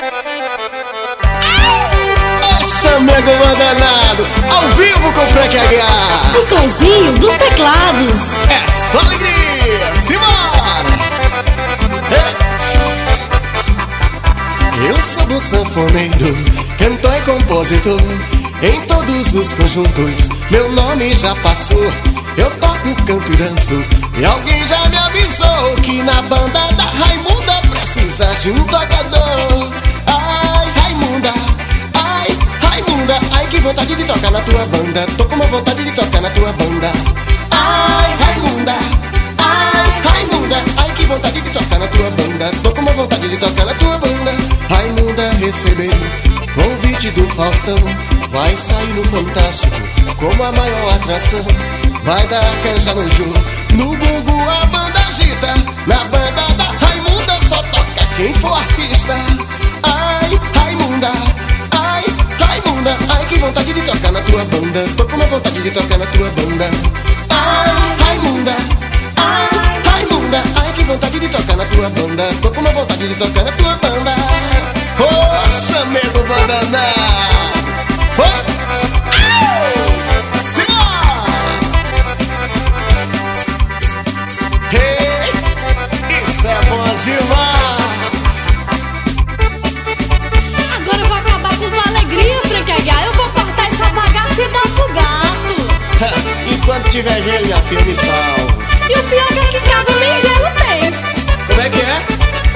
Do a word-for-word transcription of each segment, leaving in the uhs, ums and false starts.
Chamego Danado, ao vivo com Frank H. O cãozinho dos teclados. É só alegria, simbora! Eu sou do sanfoneiro, cantor e compositor. Em todos os conjuntos, meu nome já passou. Eu toco, canto e danço, e alguém já me avisou que na banda da Raimunda precisa de um tocador. Ai, Raimunda, ai, Raimunda, ai que vontade de tocar na tua banda. Tô com uma vontade de tocar na tua banda. Ai, Raimunda, ai, Raimunda, ai que vontade de tocar na tua banda. Tô com uma vontade de tocar na tua banda. Raimunda recebeu convite do Faustão, vai sair no Fantástico como a maior atração. Vai dar canja no Jô, no bumbum a banda agita. Na banda da Raimunda só toca quem for artista. Ai, Raimunda, ai, Raimunda, ai que vontade de tocar na tua banda. Tô com uma vontade de tocar na tua banda. Ai, Raimunda, ai, Raimunda, ai que vontade de tocar na tua banda. Tô com uma vontade de tocar na tua banda. Poxa, medo bandaná. Oh! Demais. Agora eu vou acabar com tua alegria, Frank H. Eu vou cortar essa bagaça e dar pro gato. Enquanto tiver gelo, minha filha, me salva. E o pior é que aqui em casa nem gelo tem. Como é que é?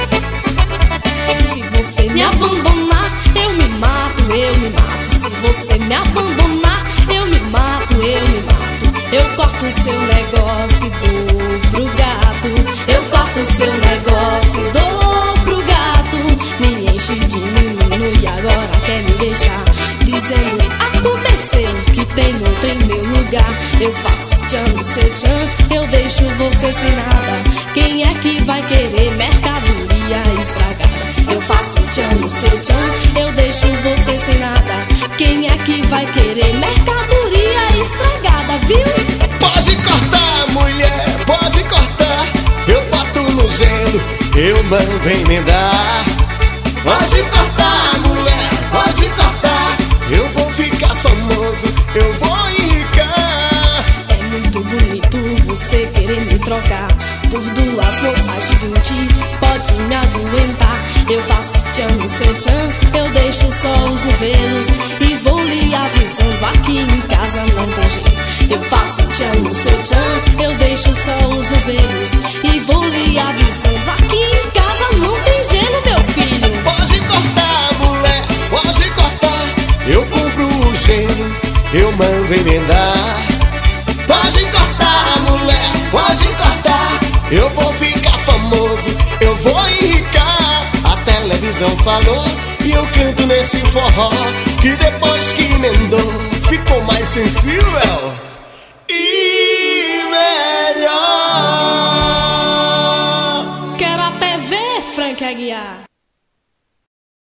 Se você me abandonar, eu me mato, eu me mato. Se você me abandonar, eu me mato, eu me mato. Eu corto o seu negócio e dou pro gato. Eu corto o seu negócio e dou pro gato. Me enche de menino e agora quer me deixar dizendo: aconteceu que tem outro em meu lugar. Eu faço tchan no seu tchan, eu deixo você sem nada. Quem é que vai querer mercadoria estragada? Eu faço tchan no seu tchan, eu deixo você sem nada. Quem é que vai querer mercadoria estragada, viu? Pode cortar, mulher, pode cortar. Eu boto no gelo, eu mando emendar. Pode cortar, mulher, pode cortar. Eu vou ficar famoso, eu vou enricar. É muito bonito você querer me trocar por duas moças de vinte, pode me aguentar. Eu faço tchan no seu tchan, eu deixo só os novelos e vou lhe avisando, aqui em casa não tem jeito. Eu faço tchan no seu tchan, eu deixo só os novelos e vou lhe avisando, aqui em casa não tem gelo, meu filho. Pode cortar, mulher, pode cortar. Eu compro o gelo, eu mando emendar. Pode cortar, mulher, pode cortar. Eu vou ficar famoso, eu vou enricar. A televisão falou e eu canto nesse forró, que depois que emendou ficou mais sensível.